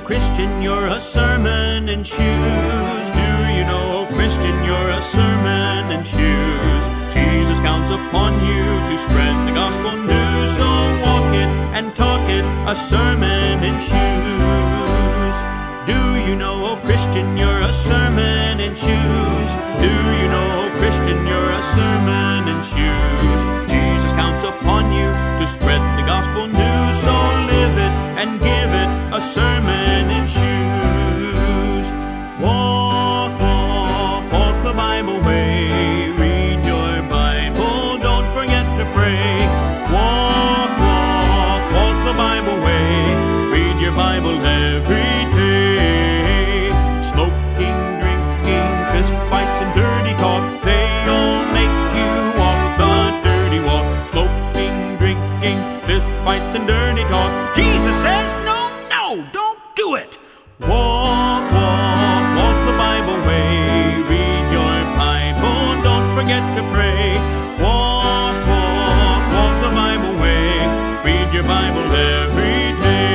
Christian, you're a sermon in shoes? Do you know, Christian, you're a sermon in shoes? Jesus counts upon you to spread the gospel news. So walk it and talk it, a sermon in shoes. Do you know, Christian, you're a sermon in shoes? Do you know, Christian, you're a sermon in shoes? Jesus counts upon you to spread the gospel news. So live it and give it, a sermon in shoes. Walk, walk, walk the Bible way. Read your Bible, don't forget to pray. Walk, walk, walk the Bible way. Read your Bible every day. Smoking, drinking, fist fights and dirty talk, they all make you walk the dirty walk. Smoking, drinking, fist fights and dirty talk. Jesus says no, no, don't do it. Walk, walk, walk the Bible way. Read your Bible, don't forget to pray. Walk, walk, walk the Bible way. Read your Bible every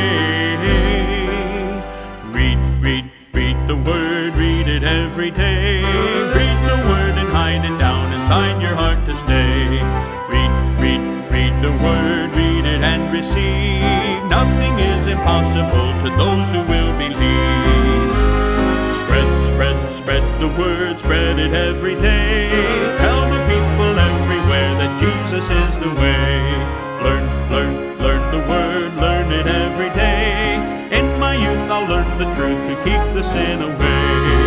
day. Read, read, read the Word, read it every day. Read the Word and hide it down inside your heart to stay. Read, read, read the Word, read it and receive. Nothing is impossible to those who will believe. Spread, spread, spread the Word, spread it every day. Tell the people everywhere that Jesus is the way. Learn, learn, learn the Word, learn it every day. In my youth I'll learn the truth to keep the sin away.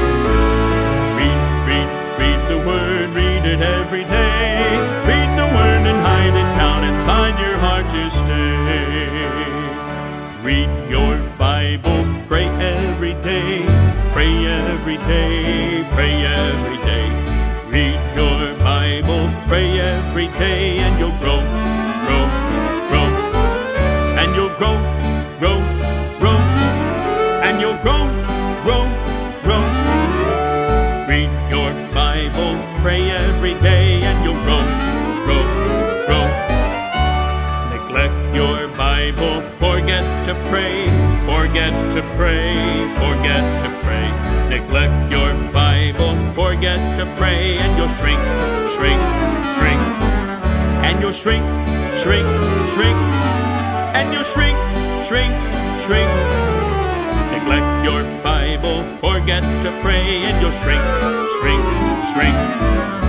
Read, read, read the Word, read it every day. Read the Word and hide it down inside your heart to stay. Read your Bible, pray every day. Pray every day, pray every day. Read your Bible, pray every day, and you'll grow, grow, grow. And you'll grow, grow, grow. And you'll grow, grow, grow. Read your Bible, pray every day, and you'll grow, grow, grow. Neglect your Bible, forget to pray, forget to pray, forget to pray. Neglect your Bible, forget to pray, and you'll shrink, shrink, shrink. And you'll shrink, shrink, shrink. And you'll shrink, shrink, shrink. Neglect your Bible, forget to pray, and you'll shrink, shrink, shrink.